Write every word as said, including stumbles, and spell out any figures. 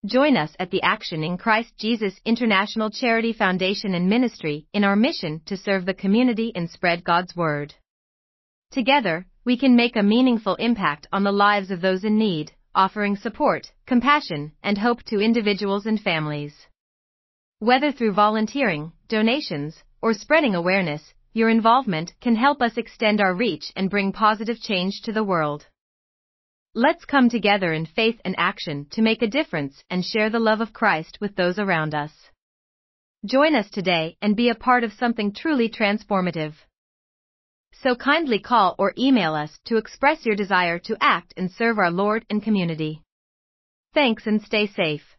Join us at the Action in Christ Jesus International Charity Foundation and Ministry in our mission to serve the community and spread God's Word. Together, we can make a meaningful impact on the lives of those in need, offering support, compassion, and hope to individuals and families. Whether through volunteering, donations, or spreading awareness, your involvement can help us extend our reach and bring positive change to the world. Let's come together in faith and action to make a difference and share the love of Christ with those around us. Join us today and be a part of something truly transformative. So kindly call or email us to express your desire to act and serve our Lord and community. Thanks and stay safe.